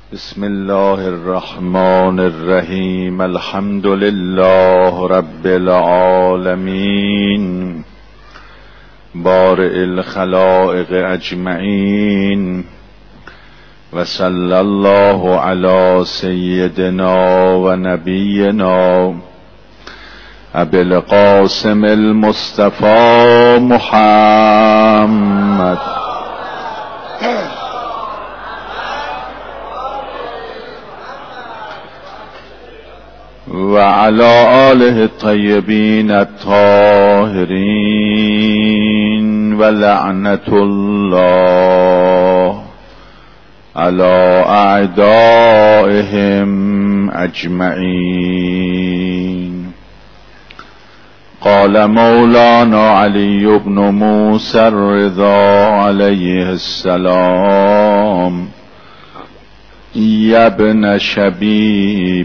بسم الله الرحمن الرحیم. الحمد لله رب العالمین بارئ الخلائق اجمعین و صلی الله علی سیدنا و نبینا ابی القاسم المصطفى محمد و علی آله الطیبین الطاهرین و لعنت الله علی اعدائهم اجمعین. قال مولانا علی بن موسی الرضا علیه السلام: یا ابن شبیب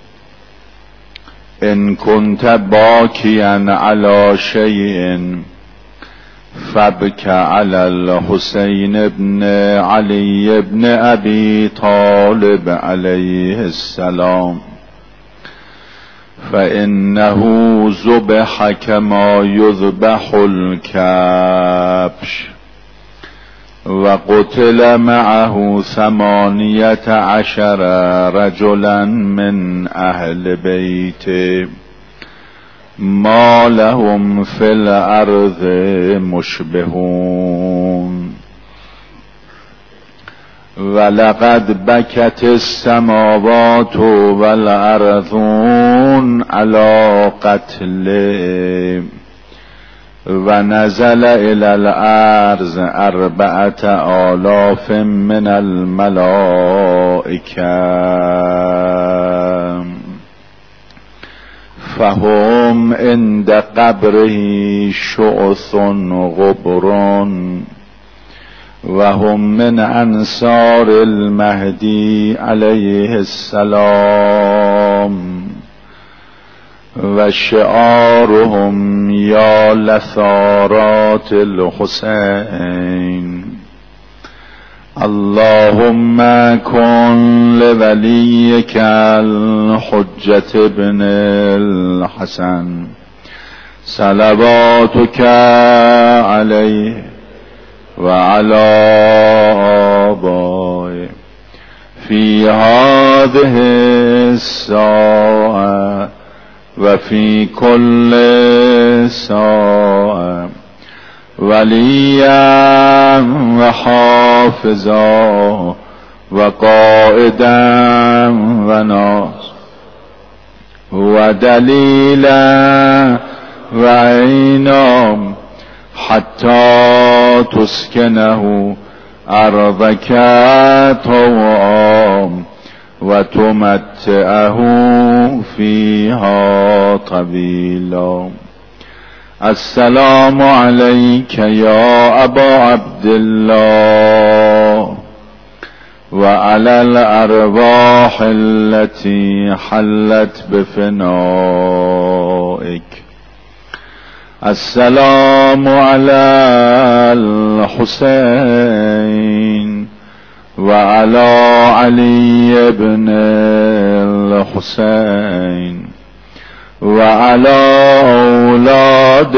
ان كنت باكيا على شيء فابك على الحسين بن علي بن ابي طالب عليه السلام، فانه ذبح كما يذبح الكبش وقتل معه 18 رجلا من اهل بيته ما لهم في الارض مشبهون. ولقد بكت السماوات والارضون على قتله و نزل الى الارض 4000 من الملائکه فهم عند قبره شعث غبر و هم من انصار المهدی علیه السلام و شعارهم یا لثارات الحسین. اللهم کن لولیک الحجة ابن الحسن صلواتک علیه و علی آبائه فی هذه الساعة و فی کل ساعة ولیا و حافظا و قائدا و ناصر و دلیلا و عینا حتی تسکنه ارضک طوعا و تمتعه فیها طویلا. السلام علیک یا ابا عبدالله و علی الارواح التي حلت بفنائک. السلام علی الحسین و علی علی ابن الحسین و علی اولاد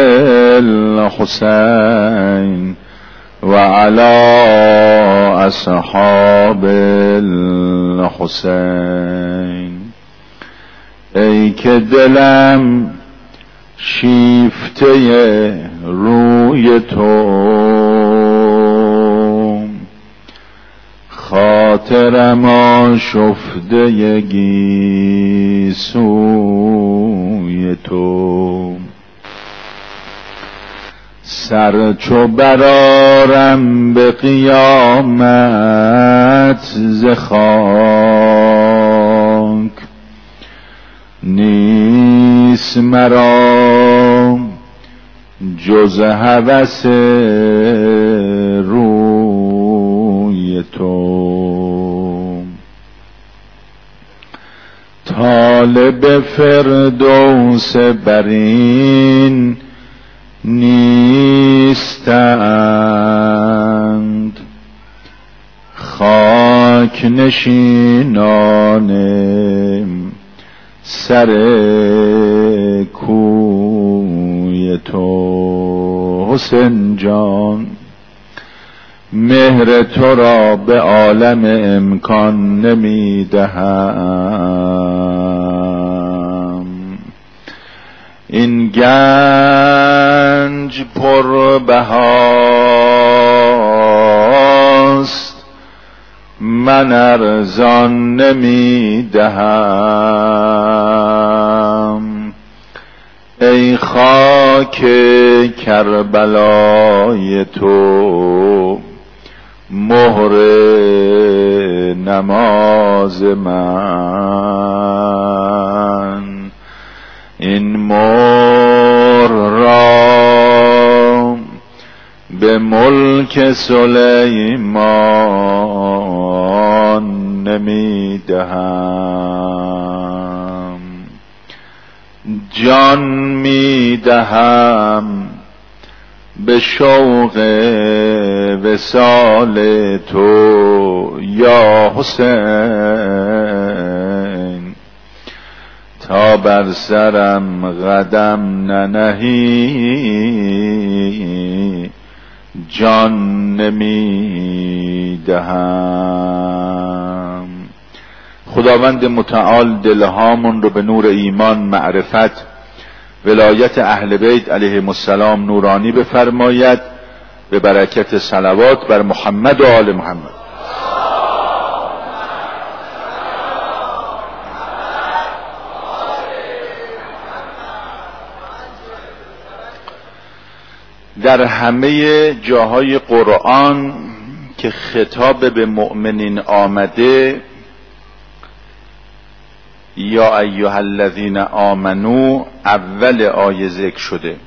الحسین و علی اصحاب الحسین. ای که دلم شیفته روی تو، خاطرم آشفته گیسوی تو، سر چو برارم به قیامت ز خاک، نیست مرا جز هوس روی تو. طالب فردوس برین نیستند، خاک خاک نشینان سر کوی تو حسین جان، مهر تو را به عالم امکان نمیدهم. این گنج پر بهاست من ارزان نمیدهم. ای خاک کربلای تو مهر نماز من، این مهر را به ملک سلیمان نمیدهم. جان میدهم به شوق وصال تو یا حسین، تا بر سرم قدم ننهی جان نمیدهم. خداوند متعال دلهامون رو به نور ایمان، معرفت، ولایت اهل بیت علیهم السلام نورانی بفرماید، به برکت صلوات بر محمد و آل محمد. در همه جاهای قرآن که خطاب به مؤمنین آمده، یا ایها الذین آمنو اول آیه ذکر شده.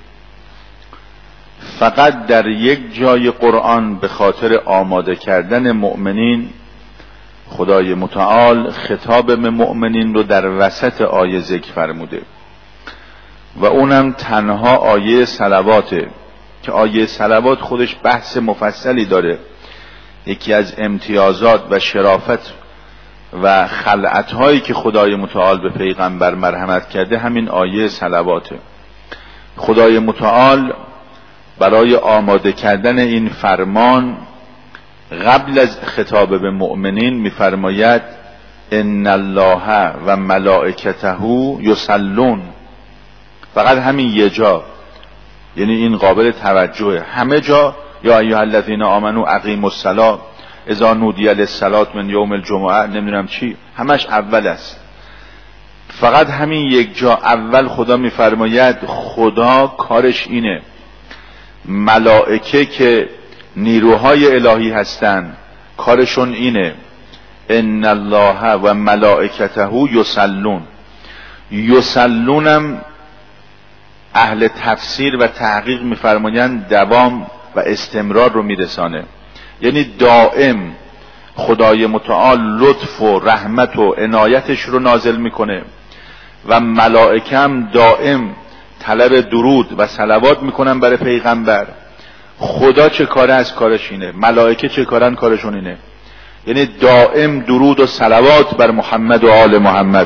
فقط در یک جای قرآن به خاطر آماده کردن مؤمنین خدای متعال خطاب به مؤمنین رو در وسط آیه ذکر فرموده و اونم تنها آیه صلواته که آیه صلوات خودش بحث مفصلی داره. یکی از امتیازات و شرافت و خلعت‌هایی که خدای متعال به پیغمبر مرحمت کرده همین آیه صلواته. خدای متعال برای آماده کردن این فرمان قبل از خطاب به مؤمنین می‌فرماید ان الله و ملائکته یصلون. فقط همین یه جا، یعنی این قابل توجهه. همه جا یا ایها الذین آمنو اقیموا الصلاة اذا نودی للصلاة من یوم الجمعه، نمیدونم چی، همش اول است. فقط همین یک جا اول خدا میفرماید خدا کارش اینه، ملائکه که نیروهای الهی هستن کارشون اینه ان الله و ملائکته یصلون. یصلونم اهل تفسیر و تحقیق میفرمایند دوام و استمرار رو میرسانه، یعنی دائم خدای متعال لطف و رحمت و عنایتش رو نازل میکنه و ملائکه هم دائم طلب درود و صلوات میکنن برای پیغمبر. خدا چه کاره از کارش اینه، ملائکه چه کارن کارشون اینه، یعنی دائم درود و صلوات بر محمد و آل محمد.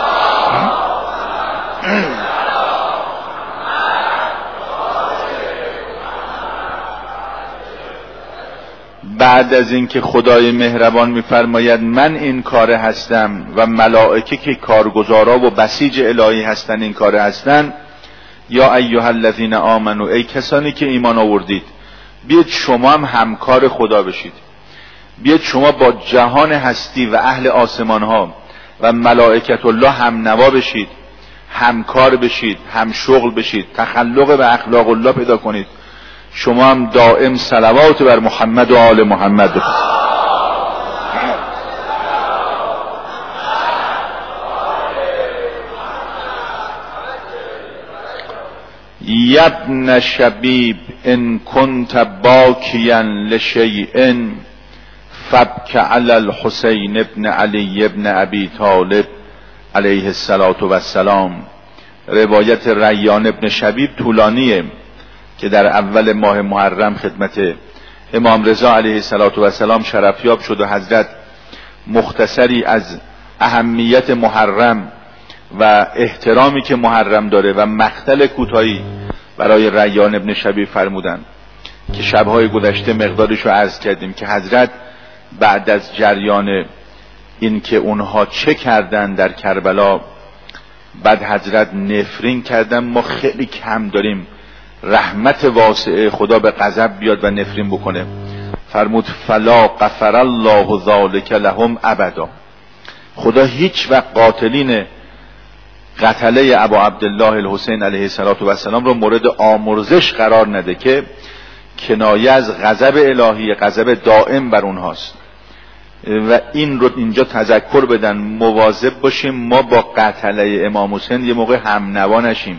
بعد از اینکه خدای مهربان میفرماید من این کاره هستم و ملائکه که کارگزارا و بسیج الهی هستن این کاره هستن، یا ایها الذین آمنو، ای کسانی که ایمان آوردید، بیاید شما هم همکار خدا بشید، بیاید شما با جهان هستی و اهل آسمان ها و ملائکت الله هم نوا بشید، همکار بشید، هم شغل بشید، تخلق به اخلاق الله پیدا کنید. شما هم دائم صلوات بر محمد و آل محمد بفرستید. یبن شبیب ان کنت باکیا لشیء فبک علی الحسین ابن علی ابن ابی طالب علیه الصلاة و السلام. روایت ریان ابن شبیب طولانیه که در اول ماه محرم خدمت امام رضا علیه الصلاة و السلام شرفیاب شد و حضرت مختصری از اهمیت محرم و احترامی که محرم داره و مقتل کوتاهی برای ریان ابن شبیب فرمودن که شبهای گذشته مقدارش رو عرض کردیم که حضرت بعد از جریان این که اونها چه کردن در کربلا، بعد حضرت نفرین کردن. ما خیلی کم داریم رحمت واسعه خدا به غضب بیاد و نفرین بکنه. فرمود فلا غفر الله ذلک لهم ابدا. خدا هیچ وقت قاتلین قتله ابا عبدالله الحسین علیه السلام رو مورد آمرزش قرار نده که کنایه از غضب الهی، غضب دائم بر اونهاست و این رو اینجا تذکر بدن. مواظب باشیم ما با قتله امام حسین یه موقع هم نوا نشیم.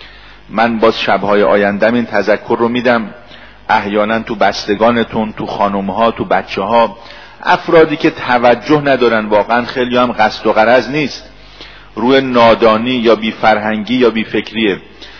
من باز شبهای آیندم این تذکر رو میدم، احیانا تو بستگانتون، تو خانمها، تو بچه ها، افرادی که توجه ندارن، واقعا خیلی هم قصد و غرض نیست، روی نادانی یا بی فرهنگی یا بی فکریه.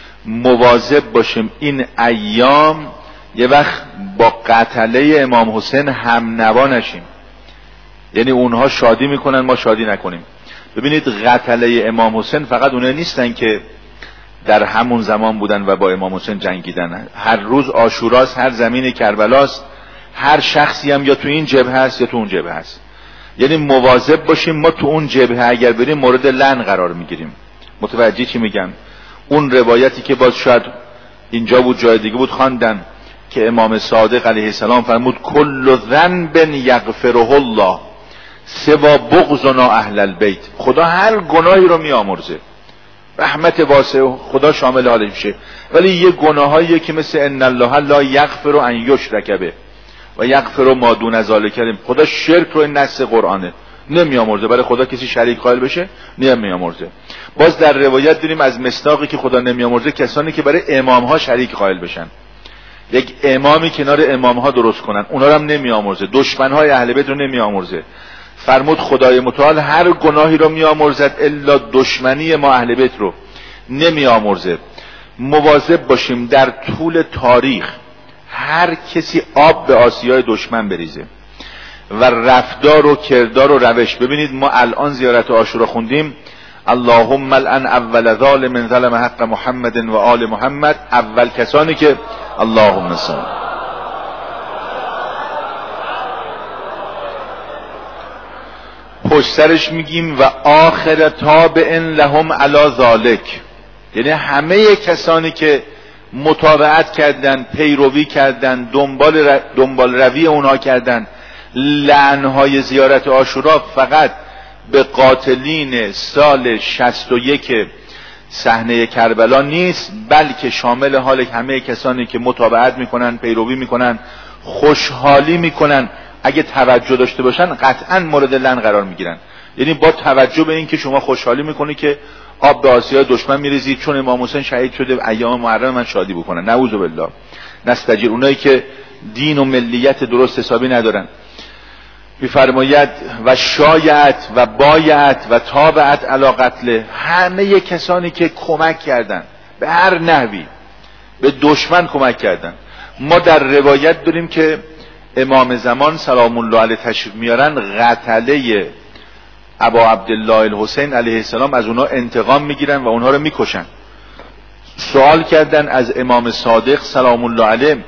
مواظب باشیم این ایام یه وقت با قتله امام حسین هم نوا نشیم، یعنی اونها شادی میکنن ما شادی نکنیم. ببینید قتله امام حسین فقط اونها نیستن که در همون زمان بودن و با امام حسین جنگیدن. هر روز عاشوراست، هر زمین کربلاست، هر شخصی هم یا تو این جبهه هست یا تو اون جبهه هست. یعنی مواظب باشیم ما تو اون جبهه اگر بریم مورد لعن قرار میگیریم. متوجه چی میگم؟ اون روایتی که باز شاید اینجا بود جای دیگه بود خواندن که امام صادق علیه السلام فرمود کل ذنب یغفره الله سوا بغضنا اهل البیت. خدا هر گناهی رو میامرزه، رحمت واسع خدا شامل حالش میشه، ولی یه گناهایی که مثل ان الله لا یغفر ان یشرک به و یغفر ما دون ذلک، خدا شرک رو، این نص قرآنه، نمیامرزه. برای خدا کسی شریک قائل بشه نمیامرزه. باز در روایت داریم از مصداقی که خدا نمیامرزه کسانی که برای امام ها شریک قائل بشن، یک امامی کنار امام ها درست کنن، اونا رو هم نمیامرزه. دشمن های اهل بیت رو نمیامرزه. فرمود خدای متعال هر گناهی رو میامرزد الا دشمنی ما اهل بیت رو نمیامرزه. مواظب باشیم در طول تاریخ هر کسی آب به آسیای دشمن بریزه و رفتار و کردار و روش. ببینید ما الان زیارت عاشورا خوندیم اللهم لعن اول ظالم ظلم حق محمد و آل محمد. اول کسانی که اللهم صل پشت سرش میگیم و آخر تابع لهم علی ذالک، یعنی همه کسانی که متابعت کردن، پیروی کردن، دنبال روی اونها کردن. لعنهای زیارت عاشورا فقط به قاتلین سال 61 صحنه کربلا نیست، بلکه شامل حال همه کسانی که متابعت میکنن، پیروی میکنن، خوشحالی میکنن. اگه توجه داشته باشن قطعا مورد لعن قرار میگیرن. یعنی با توجه به این که شما خوشحالی میکنی که آب به آسیای دشمن میریزید چون امام حسین شهید شده، ایام محرم من شادی بکنن. نعوذ بالله نستجیر. اونایی که دین و ملیت درست حسابی ندارن. میفرماید و شایعت و بایعت و تابعت علی قتل، همه کسانی که کمک کردن به هر نحوی به دشمن کمک کردن. ما در روایت داریم که امام زمان سلام الله علیه تشریف میارن، قتله ابا عبدالله الحسین علیه السلام از اونها انتقام میگیرن و اونها رو میکشن. سوال کردن از امام صادق سلام الله علیه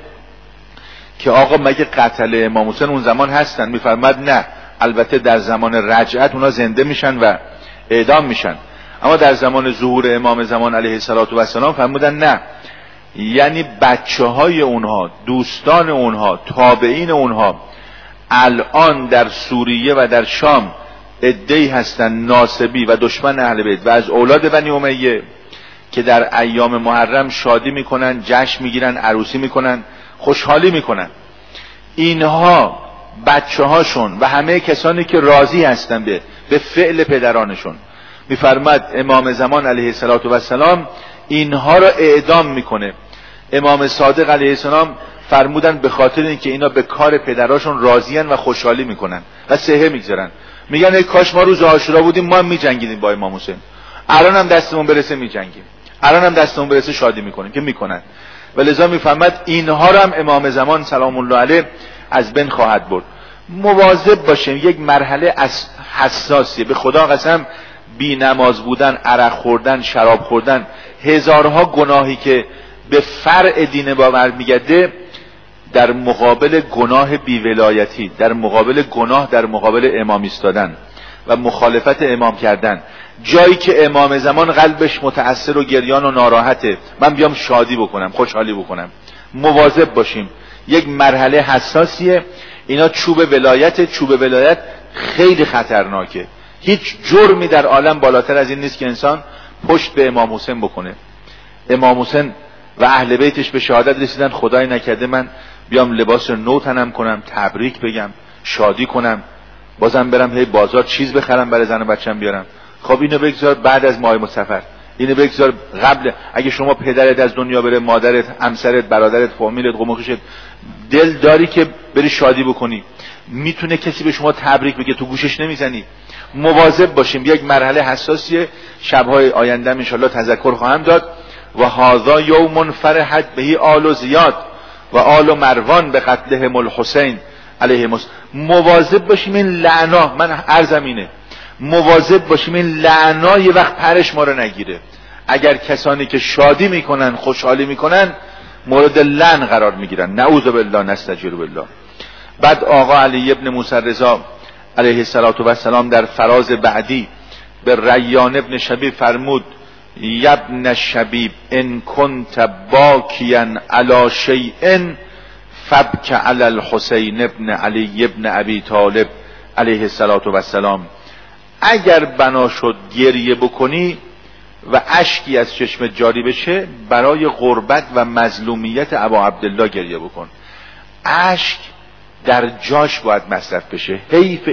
که آقا مگه قتل امام حسین اون زمان هستن؟ میفرماد نه، البته در زمان رجعت اونا زنده میشن و اعدام میشن، اما در زمان ظهور امام زمان علیه السلام فرمودن نه، یعنی بچه های اونها، دوستان اونها، تابعین اونها الان در سوریه و در شام عده‌ای هستن ناصبی و دشمن اهل بیت و از اولاد بنی امیه که در ایام محرم شادی میکنن، جشن میگیرن، عروسی میکنن، خوشحالی میکنن. اینها بچه هاشون و همه کسانی که راضی هستن به فعل پدرانشون، میفرماد امام زمان علیه السلام اینها را اعدام میکنه. امام صادق علیه السلام فرمودن به خاطر اینکه اینا به کار پدراشون راضیان و خوشحالی میکنن و صحه میگذارن. میگن ای کاش ما روز عاشورا بودیم، ما هم میجنگیدیم با امام حسین، الان هم دستمون برسه میجنگیم، الان هم دستمون برسه شادی میکنیم، که میکنن. و لذا میفرماد اینها را هم امام زمان سلام الله علیه از بین خواهد برد. مواظب باشیم. یک مرحله حساسیه. به خدا قسم بی نماز بودن، عرق خوردن، شراب خوردن، هزارها گناهی که به فرع دین باور میگرده، در مقابل گناه بیولایتی، در مقابل گناه در مقابل امام ایستادن و مخالفت امام کردن، جایی که امام زمان قلبش متأثر و گریان و ناراحته، من بیام شادی بکنم، خوشحالی بکنم. مواظب باشیم. یک مرحله حساسیه. اینا چوب ولایت. چوب ولایت خیلی خطرناکه. هیچ جرمی در عالم بالاتر از این نیست که انسان پشت به امام حسین بکنه. امام حسین و اهل بیتش به شهادت رسیدن. خدای نکرده من بیام لباس نو تنم کنم، تبریک بگم، شادی کنم، بازم برم هی بازار چیز بخرم برای زن و بچم بیارم. خب اینو بگذار بعد از ماه سفر، اینو بگذار قبل. اگه شما پدرت از دنیا بره، مادرت، همسرت، برادرت، فامیلت، قومخشت، دل داری که بری شادی بکنی، میتونه کسی به شما تبریک بگه، تو گوشش نمیزنی. مواظب باشیم. یک مرحله حساسیه. شبهای آینده ان شاءالله تذکر خواهم داد. و هذا یوم فرحت بهی آل زیاد و آل مروان به قتلهم الحسین علیهم السلام. مواظب باشیم این لعنا، من عرضم اینه، مواظب باشیم این لعنا یه وقت پرش ما رو نگیره. اگر کسانی که شادی میکنن، خوشحالی میکنن، مورد لعن قرار میگیرن. نعوذ بالله، نستجیر بالله. بعد آقا علی ابن موسی رضا علیه السلام در فراز بعدی به ریان ابن شبیب فرمود: یبن شبیب ان کنت باکیا علی شیء فبک علی الحسین ابن علی ابن ابی طالب علیه السلام. اگر بنا شد گریه بکنی و اشکی از چشمت جاری بشه، برای غربت و مظلومیت ابا عبدالله گریه بکن. اشک در جاش باید مصرف بشه. حیف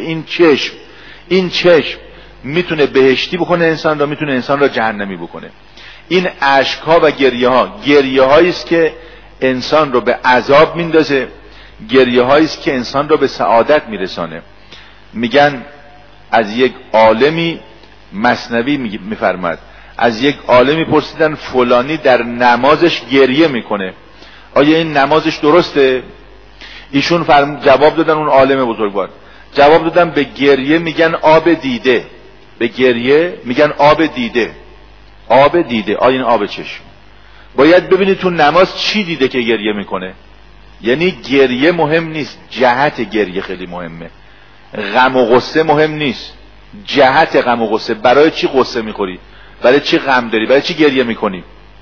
این چشم میتونه بهشتی بکنه انسان را، میتونه انسان را جهنمی بکنه. این اشک ها و گریه هایی است که انسان رو به عذاب میندازه، گریه هایی است که انسان رو به سعادت میرسانه. میگن از یک عالمی، مثنوی میفرماد، از یک عالمی پرسیدن فلانی در نمازش گریه میکنه، آیا این نمازش درسته؟ ایشون جواب دادن، اون عالم بزرگوار جواب دادن به گریه میگن آب دیده. به گریه میگن آب دیده. آب دیده، آیا این آب چشم؟ باید ببینید تو نماز چی دیده که گریه میکنه. یعنی گریه مهم نیست، جهت گریه خیلی مهمه. غم و غصه مهم نیست، جهت غم و غصه. برای چی غصه میخوری؟ برای چی غم داری؟ برای چی گریه میکنی؟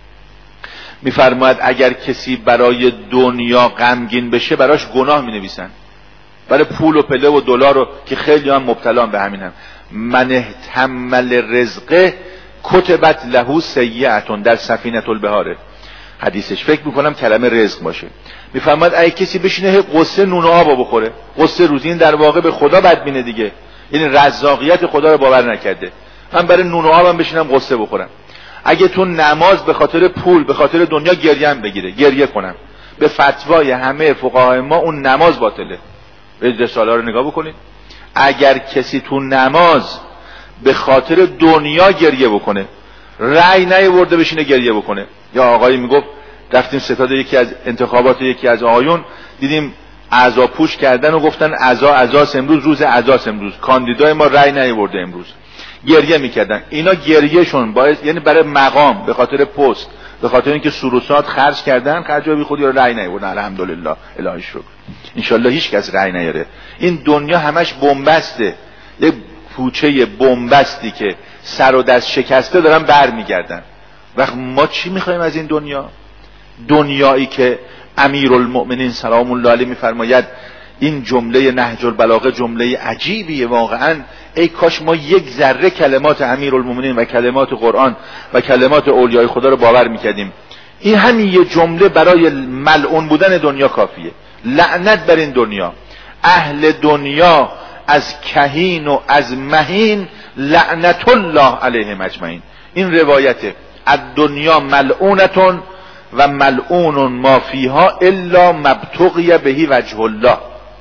میفرماید اگر کسی برای دنیا غمگین بشه، براش گناه مینویسن، برای پول و پله و دلار رو که خیلی هم مبتلا به همین هم. من احتمل رزقه کتبت له سیئتون، در سفینه البحاره حدیثش، فکر میکنم کلمه رزق باشه. میفرماید اگه کسی بشینه قصه نون و آب بخوره، قصه روزی، این در واقع به خدا بدبینه دیگه، یعنی رزاقیت خدا رو باور نکرده. من برای نون و آبم بشینم قصه بخورم. اگه تو نماز به خاطر پول، به خاطر دنیا گریه‌ام بگیره، گریه کنم، به فتوای همه فقهای ما اون نماز باطله. به رساله رو نگاه بکنید. اگر کسی تو نماز به خاطر دنیا گریه بکنه، رأی نیاورده بشینه گریه بکنه. یا آقایی میگفت رفتیم ستاد یکی از انتخابات یکی از آقایون، دیدیم اعضا پوش کردن و گفتن اعضاست امروز، روز اعضاست امروز، کاندیدای ما رأی نیاورده امروز. گریه میکردن. اینا گریهشون باعث، یعنی برای مقام، به خاطر پست، به خاطر اینکه سروسات خرج کردن، خرجای خودی رو رأی نیاوردن. الحمدلله، الهی شکر. ان هیچ کس رأی نیاره. این دنیا همش بنبسته، یک کوچه بنبستی که سر و دست شکسته دارن برمیگردن. وقت ما چی میخوایم از این دنیا؟ دنیایی که امیرالمؤمنین سلام الله علیه میفرماید، این جمله نهج البلاغه جمله عجیبیه واقعا. ای کاش ما یک ذره کلمات امیرالمؤمنین و کلمات قرآن و کلمات اولیای خدا رو باور میکردیم. این همین یه جمله برای ملعون بودن دنیا کافیه. لعنت بر این دنیا. اهل دنیا از کهین و از مهین لعنت الله علیهم اجمعین. این روایته. الدنیا ملعونتون و ملعون ما فیها الا مبتغی بهی وجه الله.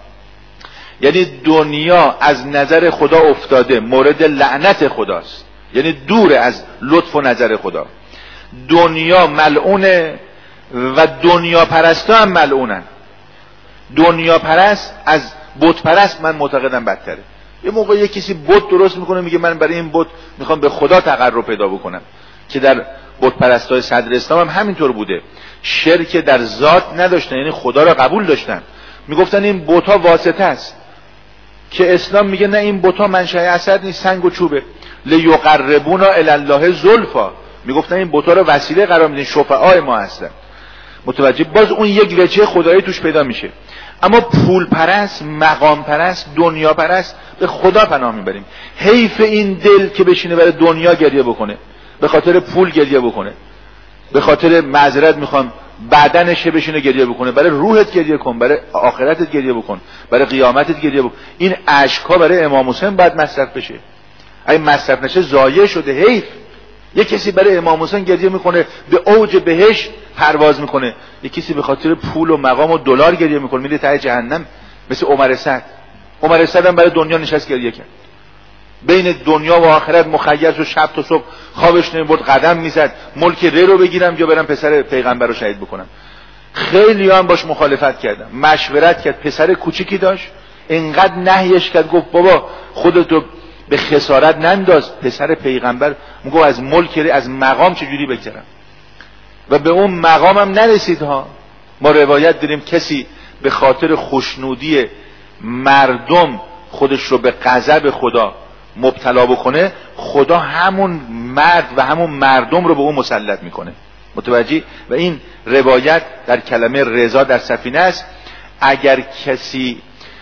یعنی دنیا از نظر خدا افتاده، مورد لعنت خداست، یعنی دور از لطف و نظر خدا. دنیا ملعونه و دنیا پرستا هم ملعونن. دنیا پرست از بت پرست من معتقدم بدتره. یه موقع یه کسی بت درست میکنه میگه من برای این بت میخوام به خدا تقرب پیدا بکنم، که در بت پرستای صدر اسلام هم همینطور بوده. شرک در ذات نداشتن، یعنی خدا را قبول داشتن، میگفتن این بت ها واسطه است، که اسلام میگه نه این بت ها منشأ اثر نیست، سنگ و چوبه. لیقربونا الی الله زلفا، میگفتن این بت ها رو وسیله قرار میدین، شفعای ما هستن. متوجه؟ باز اون یک وجه خدایی توش پیدا میشه. اما پول پرست، مقام پرست، دنیا پرست به خدا پناه میبریم. حیف این دل که بشینه برای دنیا گریه بکنه، به خاطر پول گریه بکنه، به خاطر معذرت میخوام بدنش بشینه گریه بکنه. برای روحت گریه کن، برای آخرتت گریه بکن، برای قیامتت گریه بکن. این اشک‌ها برای امام حسین باید مصرف بشه. اگه مصرف نشه ضایع شده، حیف. یک کسی برای امام حسین گریه میکنه، به اوج بهشت پرواز میکنه. یک کسی به خاطر پول و مقام و دلار گریه میکنه، میره ته جهنم. مثل عمر سعد. عمر سعد هم برای دنیا نشست گریه کرد، بین دنیا و آخرت مخیر شد، شب تا صبح خوابش نمیبرد، قدم میزد ملک ری رو بگیرم یا برم پسر پیغمبر رو شهید بکنم. خیلی هم باش مخالفت کردم، مشورت کرد. پسر کوچیکی داشت، اینقدر نهیش کرد، گفت بابا خودتو به خسارت ننداز، پسر پیغمبر. میگه از ملک ری، از مقام چجوری بگذرم؟ و به اون مقامم نرسید ها. ما روایت داریم کسی به خاطر خوشنودی مردم خودش رو به غضب خدا مبتلا بکنه، خدا همون مرد و همون مردم رو به اون مسلط میکنه. متوجه؟ و این روایت در کلمه رضا در سفینه است. اگر کسی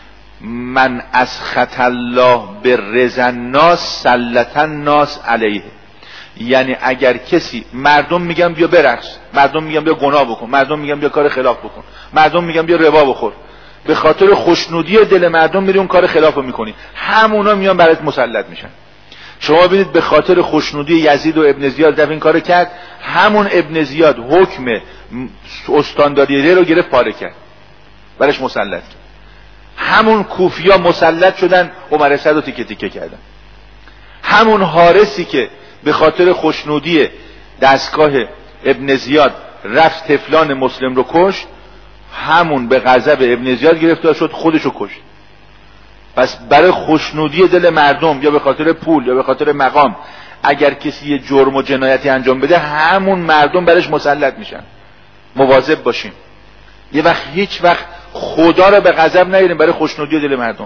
من از خط الله به رضا الناس سلط الناس علیه، یعنی اگر کسی، مردم میگن بیا برقص، مردم میگن بیا گناه بکن، مردم میگن بیا کار خلاف بکن، مردم میگن بیا ربا بخور، به خاطر خوشنودی دل مردم میری اون کار خلاف رو میکنی، همونا میان برات مسلط میشن. شما ببینید به خاطر خوشنودی یزید و ابن زیاد این کارو کرد، همون ابن زیاد حکم استانداری رو گرفت پاره کرد، برش مسلط کرد. همون کوفیا مسلط شدن، عمر سعد رو تیکه تیکه کردن. همون حارسی که به خاطر خوشنودی دستگاه ابن زیاد رفت تفلان مسلم رو کشت، همون به غضب ابن زیاد گرفتار شد، خودشو کشت. پس برای خوشنودی دل مردم یا به خاطر پول یا به خاطر مقام، اگر کسی یه جرم و جنایتی انجام بده، همون مردم برش مسلط میشن. مواظب باشیم یه وقت هیچ وقت خدا رو به غضب نیاریم برای خوشنودی دل مردم.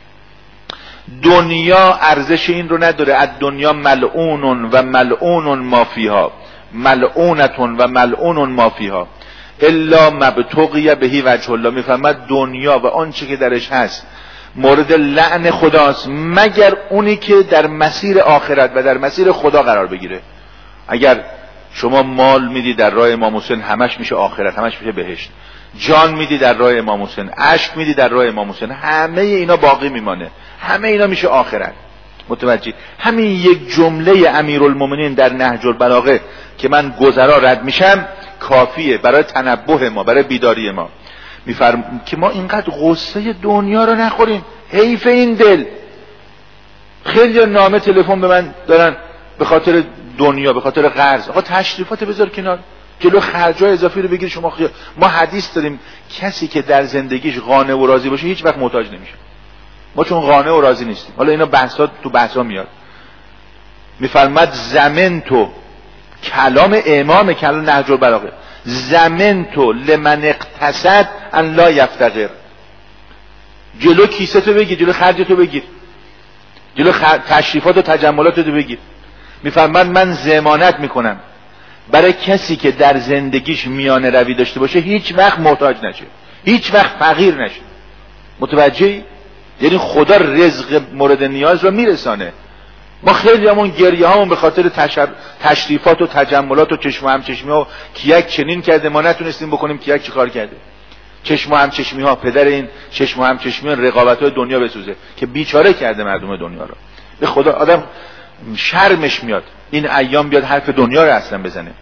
دنیا ارزش این رو نداره. از دنیا ملعون و ملعون ما فیها، ملعونتون و ملعون ما فیها الا مبتغی بهی وجه الله. میفهمد دنیا و آنچه که درش هست مورد لعن خداست، مگر اونی که در مسیر آخرت و در مسیر خدا قرار بگیره. اگر شما مال میدی در راه امام حسین، همش میشه آخرت، همش میشه بهشت. جان میدی در راه امام حسین، اشک میدی در راه امام حسین، همه اینا باقی میمانه، همه اینا میشه آخرت. متوجه؟ همین یک جمله امیرالمومنین در نهج البلاغه که من گذرا رد میشم کافیه برای تنبه ما، برای بیداری ما. میفرم که ما اینقدر غصه دنیا رو نخوریم، حیف این دل. خیلی نامه تلفن به من دارن به خاطر دنیا، به خاطر قرض. آقا تشریفات بذار کنار، جلو خرجای اضافی رو بگیر. شما ما حدیث داریم کسی که در زندگیش قانع و راضی باشه هیچ وقت محتاج نمیشه. ما چون قانع و راضی نیستیم. حالا اینا بحثا میاد. میفرماد زمن تو، کلام امام کلام نهج البلاغه، زمن تو لمن اقتصد ان لا یفتقر. جلو کیسه تو بگیر، جلو خرج تو بگیر، جلو تشریفات و تجملات تو بگیر. میفرماد من ضمانت میکنم برای کسی که در زندگیش میانه روی داشته باشه هیچ وقت محتاج نشه، هیچ وقت فقیر نشه. متوجهی؟ یعنی خدا رزق مورد نیاز رو میرسانه. ما خیلی همون گریه هامون به خاطر تشریفات و تجملات و چشم و همچشمی ها، کیک چنین کرده ما نتونستیم بکنیم، کیک چی کار کرده. چشم و همچشمی ها، پدر این چشم و همچشمی ها رقابت های دنیا بسوزه که بیچاره کرده مردم دنیا رو. به خدا آدم شرمش میاد این ایام بیاد حرف دنیا رو اصلا بزنه.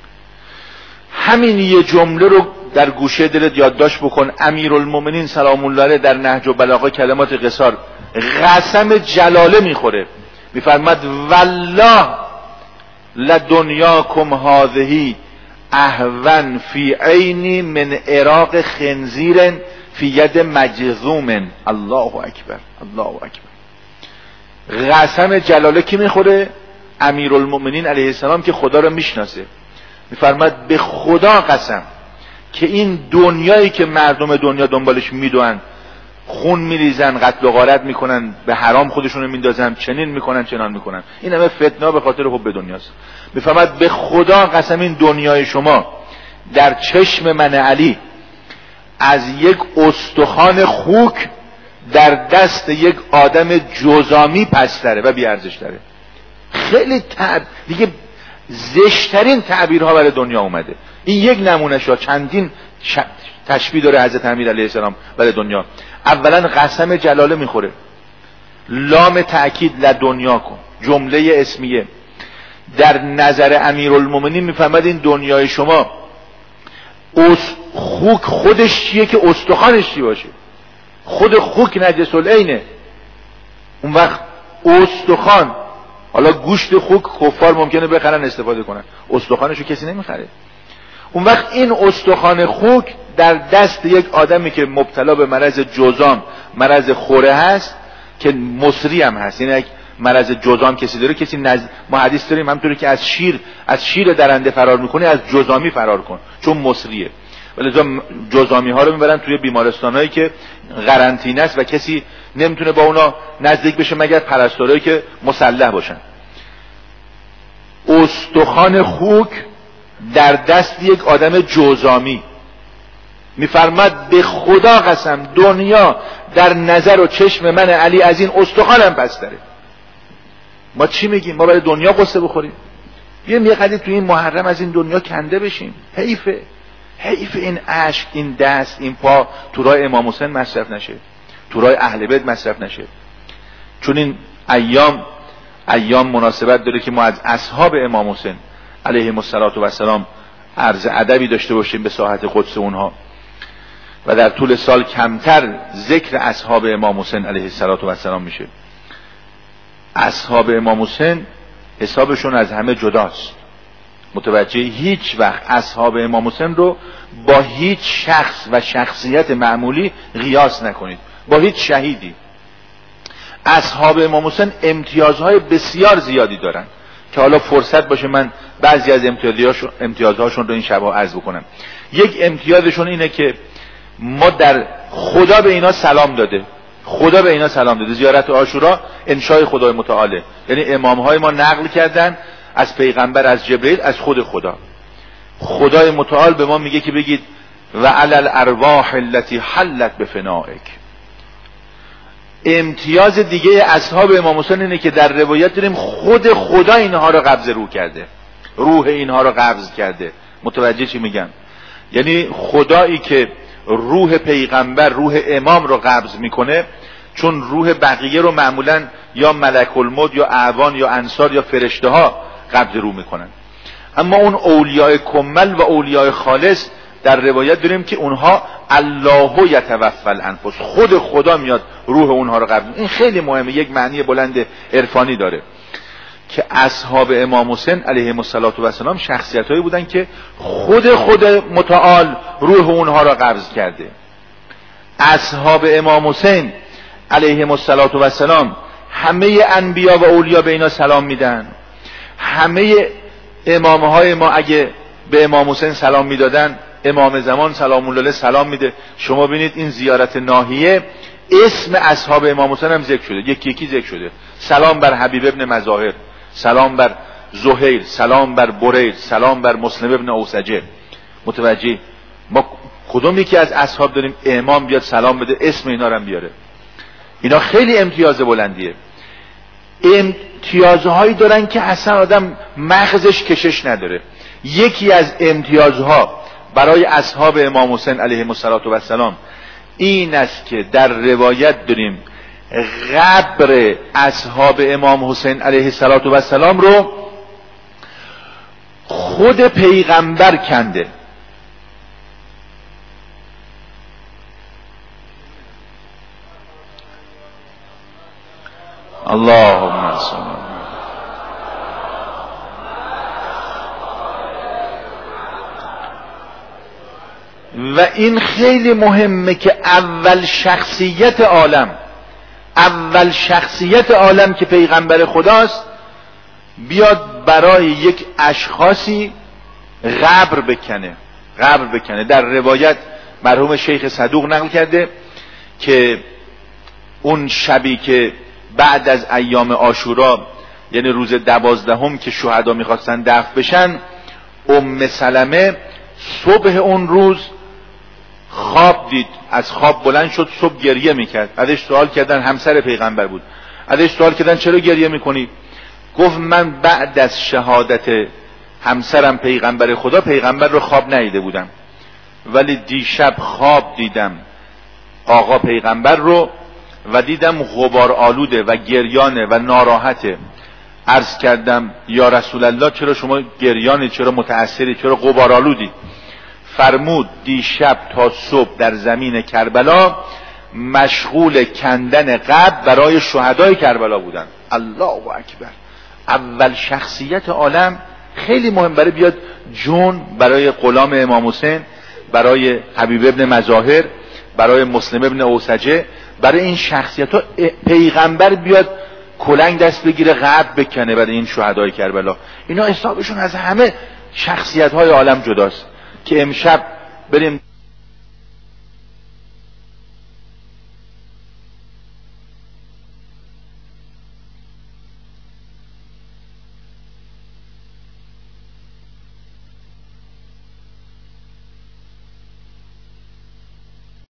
همین یه جمله رو در گوشه دلت یادداشت بکن. امیرالمومنین سلام الله علیه در نهج البلاغه کلمات قصار قسم جلاله میخوره، میفرماد والله لدنیاکم هذه اهون فی عینی من عراق خنزیر فی ید مجذوم. الله اکبر، الله اکبر. قسم جلاله کی میخوره؟ امیرالمؤمنین علیه السلام که خدا رو میشناسه. میفرماد به خدا قسم که این دنیایی که مردم دنیا دنبالش میدوئن، خون میریزن، قتل و غارت میکنن، به حرام خودشونو میندازن، چنین میکنن چنان میکنن، این همه فتنه به خاطر حب دنیاست. میفرماد به خدا قسم این دنیای شما در چشم من علی از یک استخوان خوک در دست یک آدم جزامی پستره و بیارزش تره. خیلی دیگه زشترین تعبیرها برای دنیا اومده. این یک نمونه شد، چندین تشبیه داره حضرت امیر علیه السلام برای دنیا. اولا قسم جلاله میخوره، لام تأکید لدنیا کن، جمله اسمیه. در نظر امیرالمومنین میفهمد این دنیای شما خوک خودش چیه که استخوانش چی باشه؟ خود خوک نجس العینه. اون وقت استخوان، حالا گوشت خوک کفار ممکنه بخرن استفاده کنن، استخوانشو کسی نمیخره. اون وقت این استخوان خوک در دست یک آدمی که مبتلا به مرض جذام، مرض خوره هست که مصری هم هست، یعنی مرض جذام کسی داره، کسی ما حدیث داریم همونطوری که از شیر درنده فرار میکنی از جذامی فرار کن چون مصریه. ولذا جذامی ها رو میبرن توی بیمارستان هایی که قرنطینه است و کسی نمیتونه با اونا نزدیک بشه مگر پرستارایی که مسلح باشن. استخوان خوک در دست یک آدم جذامی. میفرماد به خدا قسم دنیا در نظر و چشم من علی از این استخوانم پستره. ما چی میگیم؟ ما برای دنیا قصه بخوریم؟ بیایم یه قدری تو این محرم از این دنیا کنده بشیم. حیفه این اشک، این دست، این پا تو راه امام حسین مصرف نشه، تو راه اهل بیت مصرف نشه. چون این ایام مناسبت داره که ما از اصحاب امام حسین علیهم السلام عرض ادبی داشته باشیم به ساحت قدس اونها، و در طول سال کمتر ذکر اصحاب امام حسین علیه السلام میشه. اصحاب امام حسین حسابشون از همه جداست. متوجه هیچ وقت اصحاب امام حسین رو با هیچ شخص و شخصیت معمولی قیاس نکنید، با هیچ شهیدی. اصحاب امام حسین امتیازهای بسیار زیادی دارن که حالا فرصت باشه من بعضی از امتیازهاشون رو این شبها عرض بکنم. یک امتیازشون اینه که ما در خدا به اینا سلام داده، خدا به اینا سلام داده. زیارت عاشورا انشای خدای متعاله، یعنی امامهای ما نقل کردن از پیغمبر، از جبرئیل، از خود خدا. خدای متعال به ما میگه که بگید و علی الارواح التي حلت بفنائک. امتیاز دیگه اصحاب امام حسین اینه که در روایت داریم خود خدا اینها رو قبض روح کرده، روح اینها رو قبض کرده. متوجه چی میگم؟ یعنی خدایی که روح پیغمبر، روح امام رو قبض میکنه، چون روح بقیه رو معمولا یا ملک الموت یا اعوان یا انصار یا فرشته ها قبض روح میکنن، اما اون اولیاء کمل و اولیاء خالص در روایت داریم که اونها الله یتوفی الانفس، خود خدا میاد روح اونها رو قبض. این خیلی مهمه، یک معنی بلند عرفانی داره که اصحاب امام حسین علیهم السلام شخصیتایی بودن که خود متعال روح اونها را قبض کرده. اصحاب امام حسین علیهم السلام همه انبیا و اولیا به اینا سلام میدن. همه امامهای ما اگه به امام حسین سلام میدادن، امام زمان سلام الله علیه سلام میده. شما ببینید این زیارت ناحیه اسم اصحاب امام حسین هم ذکر شده، یکی ذکر شده. سلام بر حبیب ابن مظاهر، سلام بر زهیر، سلام بر برید، سلام بر مسلم ابن اوسجه. متوجه؟ ما کدوم یکی از اصحاب داریم امام بیاد سلام بده اسم اینا رو هم بیاره؟ اینا خیلی امتیاز بلندیه. امتیازهایی دارن که اصلا آدم مغزش کشش نداره. یکی از امتیازها برای اصحاب امام حسین علیهم السلام این است که در روایت داریم قبر اصحاب امام حسین علیه السلام رو خود پیغمبر کنده. اللهم صل. و این خیلی مهمه که اول شخصیت عالم که پیغمبر خداست بیاد برای یک اشخاصی قبر بکنه. در روایت مرحوم شیخ صدوق نقل کرده که اون شبی که بعد از ایام عاشورا، یعنی روز 12 که شهدا میخواستن دفن بشن، ام سلمه صبح اون روز خواب دید، از خواب بلند شد، صبح گریه میکرد. ازش سوال کردن، همسر پیغمبر بود، ازش سوال کردن چرا گریه میکنی؟ گفت من بعد از شهادت همسرم پیغمبر خدا، پیغمبر رو خواب ندیده بودم، ولی دیشب خواب دیدم آقا پیغمبر رو و دیدم غبار آلوده و گریانه و ناراحته. عرض کردم یا رسول الله چرا شما گریانی، چرا متأثری، چرا غبار آلودی؟ فرمود دیشب تا صبح در زمین کربلا مشغول کندن قبر برای شهدای کربلا بودن. الله اکبر. اول شخصیت عالم خیلی مهم، برای بیاد جون برای غلام امام حسین، برای حبیب ابن مظاهر، برای مسلم ابن اوسجه، برای این شخصیت ها پیغمبر بیاد کلنگ دست بگیره قبر بکنه برای این شهدای کربلا. اینا حسابشون از همه شخصیت های عالم جداست که امشب بریم